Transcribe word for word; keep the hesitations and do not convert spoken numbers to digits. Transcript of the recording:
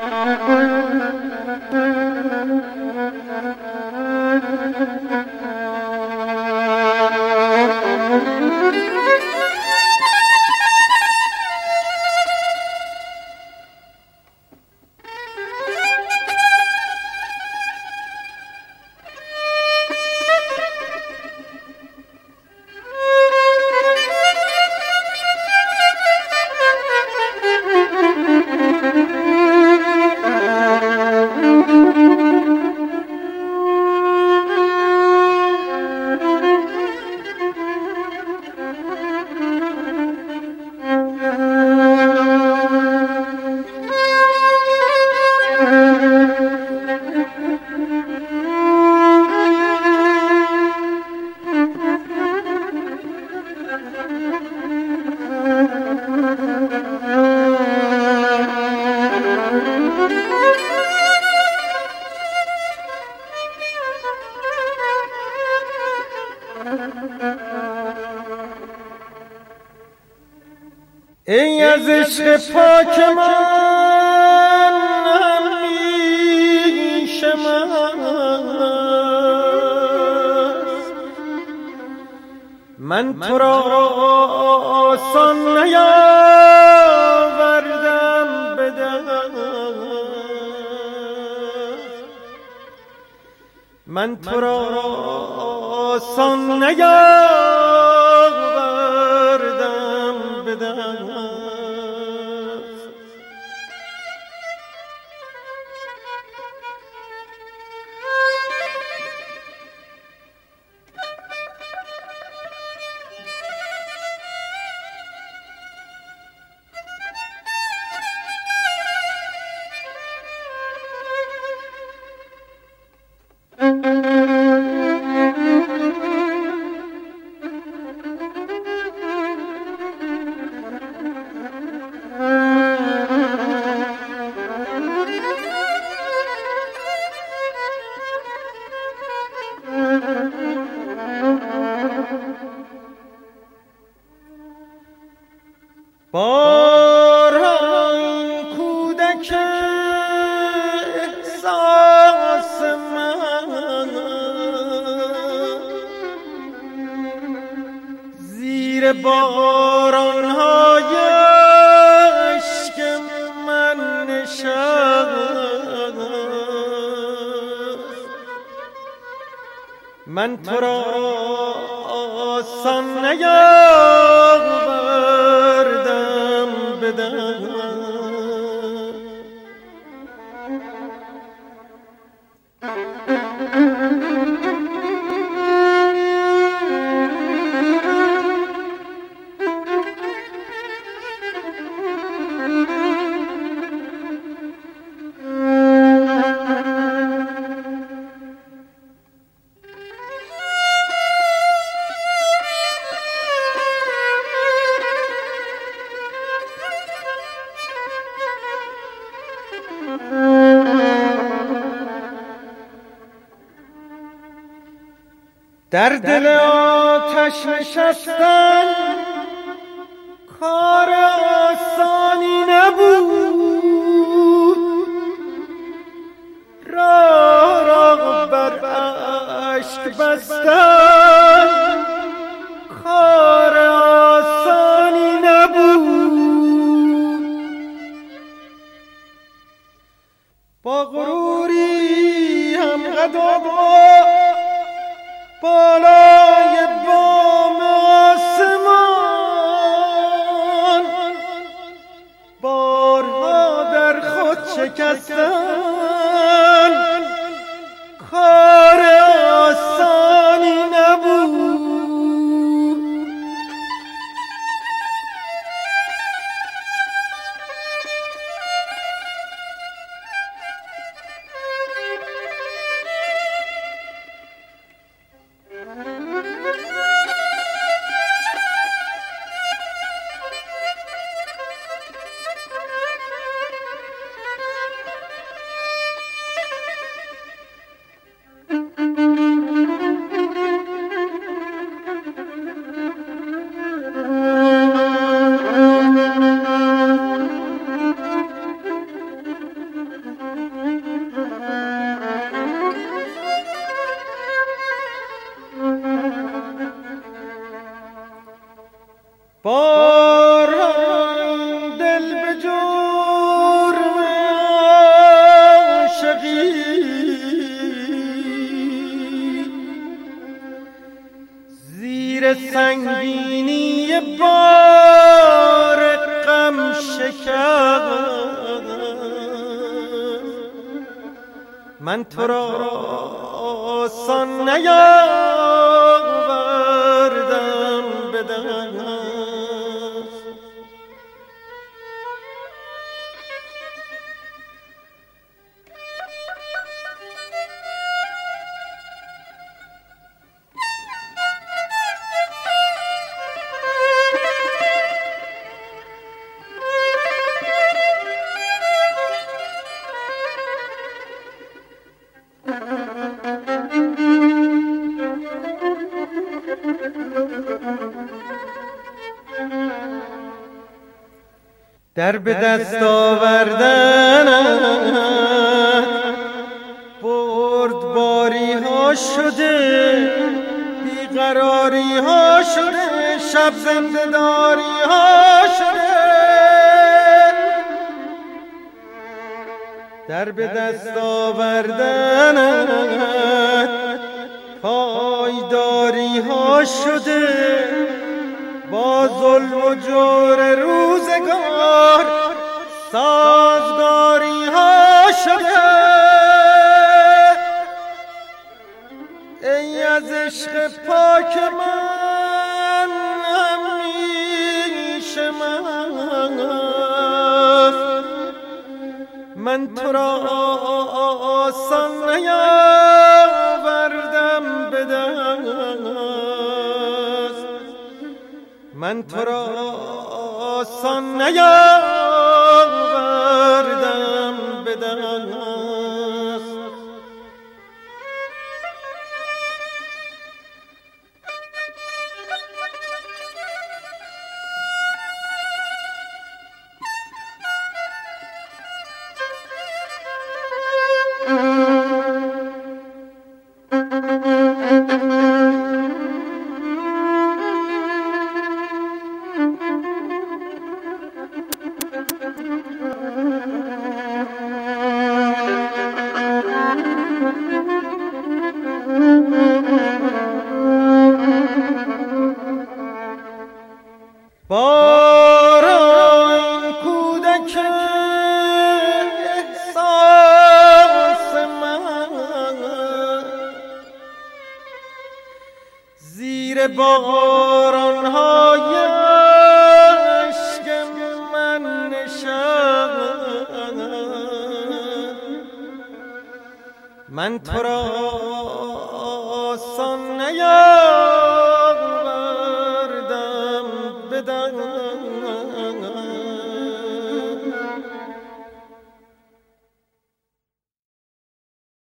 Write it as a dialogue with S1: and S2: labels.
S1: ای از عشق پاک من همیشه مست، من تو را آسان نیاوردم به دست، من تو را آسان نیاوردم به دست. باران کودک احساس من زیر باران‌های اشک من نشست، من تو را آسان نیاوردم به دست. در دل آتش نشستن کار آسانی نبود، راه را بر اشک بستن کار آسانی نبود. با غروری هم قد بالای بام آسمان بارها در خود شکستن کار آسانی نبود. سنگینی بار غم شکست، من تو را آسان نیاوردم به دست. در به دست آوردنت بردباری ها شده، بیقراری ها شده، شب زنده‌داری ها شده. در به دست آوردنت پایداری ها شده، با ظلم و جور روزگار سازگاری ها شده. ای از عشق پاک من همیشه مست، من تو را آسان نیاوردم به دست، من تو را آسان نیاوردم به دست. باران کودک احساس من زیر باران‌های اشک من نشست، من تو را آسان نیاوردم به دست.